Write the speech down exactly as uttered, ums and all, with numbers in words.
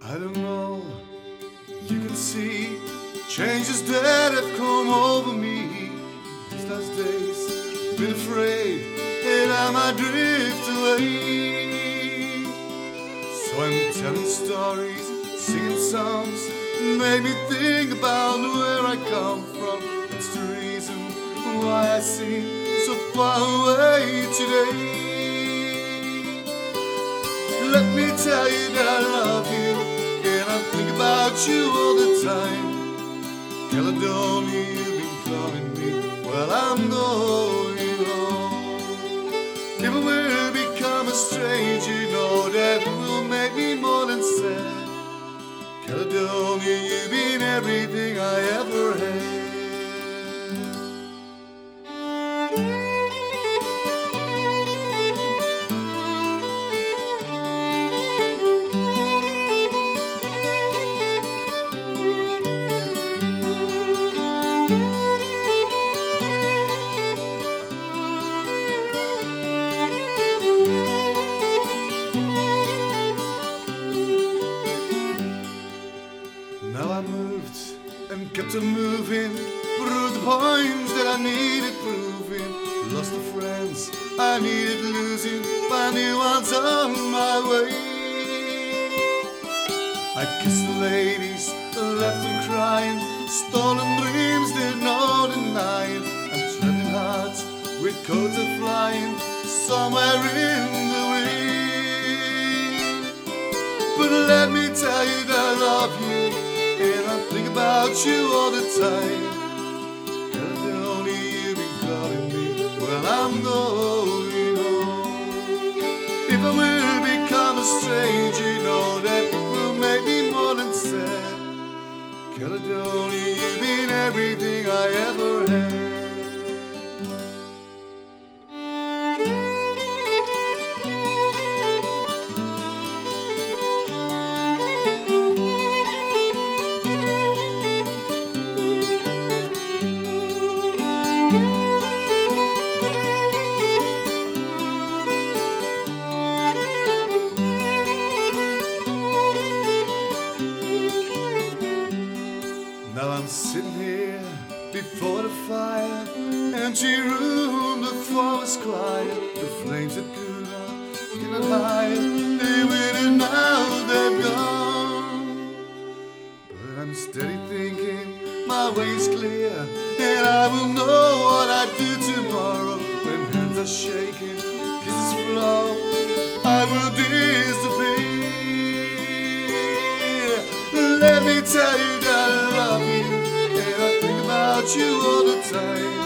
I don't know, you can see changes that have come over me these last days. Been afraid that I might drift away. So I'm telling stories, singing songs, made me think about where I come from. That's the reason why I seem so far away today. Let me tell you that I love you, and I think about you all the time. Caledonia, you've been calling me while I'm going home. If I will become a stranger, you know that will make me more than sad. Caledonia, you've been everything I ever had. Now I moved and kept on moving through the points that I needed proving. Lost the friends I needed losing, find new ones on my way. I kissed the ladies, left them crying, stolen dreams, did no denying. I'm traveling hard with coats of flying somewhere in the wind. But let me tell you that I love you, and I think about you all the time. Caledonia, you've been calling me while I'm going home. If I will become a stranger, you know that will make me more than sad. Caledonia, you've been everything I ever had. Now I'm sitting here before the fire, empty room, the floor was quiet. The flames that grew up, getting higher, they went and now they're gone. But I'm steady thinking, my way's clear, and I will know what I do tomorrow. When hands are shaking, kisses flow, I will disappear. Let me tell you that I love you, and I think about you all the time.